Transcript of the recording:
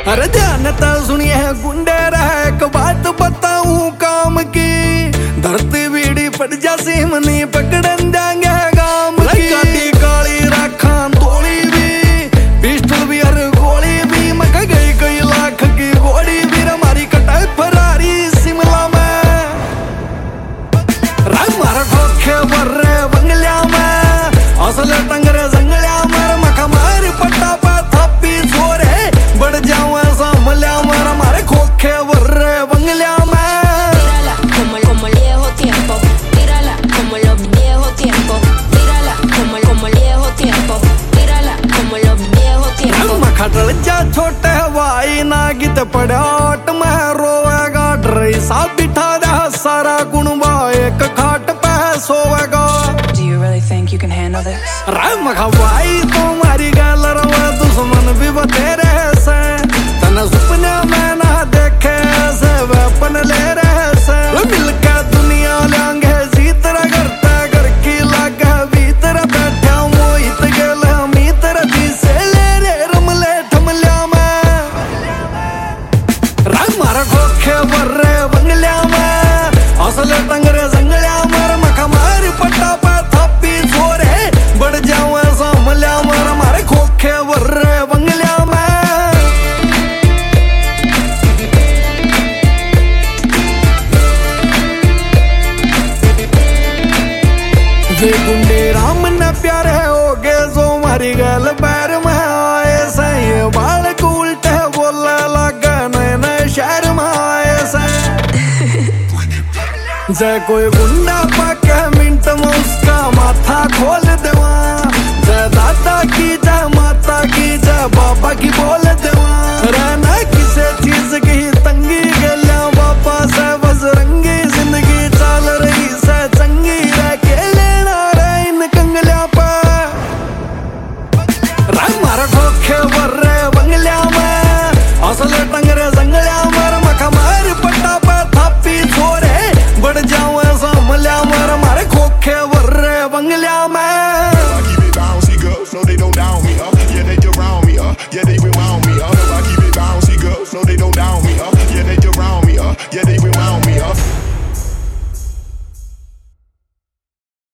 अरे ध्यान तो सुनिए गुंडे रहे एक बात बताऊं काम की, धरती बीड़ी पड़ जा सिमनी पकड़न देंगे गाम की। गाड़ी काली रखा तोड़ी भी, पिस्टल भी और गोली भी, मक गई कई लाख की गोली भी, हमारी कटाई फरारी शिमला में। मारा ठोखे बर्रे बंगलिया में, असले टंगरे जंगलिया में, मखा मारी पट्टा पे थप्पी छोरे बढ़ जाऊं संभलिया में, हमारे खोखे बर्रे बंगलिया में। Como el viejo tiempo, tírala como los viejos tiempos, tírala como el viejo tiempo, tírala como los viejos tiempos। मखा डल जा छोटे भाई ना गीत पड़ाट में रोएगा, ड्रेसा बिठा दे सारा गुणवा एक खाट पे सोएगा। Do you really think you can handle this? मखा भाई तुम्हारी गल रवा दुश्मन भी बतेरे से, तने सपने में ना देखे से वेपन ले रहे से। मिलकर दुनिया लेंगे जीतरा करता घर की लागे भीतर बैठा मोहित गेल मीतर दिसे ले रे रमले ठमलिया में। मारा खोखे बर्रे बंगलिया में, असले टंगरे जंगलिया में, मखा मारी पट्टा पे थप्पी छोरे बढ़ जाऊं संभलिया में, हमारे खोखे बर्रे बंगलिया में। ये गुंडे राम न प्यारे हो गए जो मारी गल पैर में आए से, ये बाल उल्टे बोलने लगे नए नए शहर में आए से। जे कोई गुंडा पाके मिनट में उसका माथा खोल देवा, जय दादा की जय माता की जय बाबा की बोल देवा।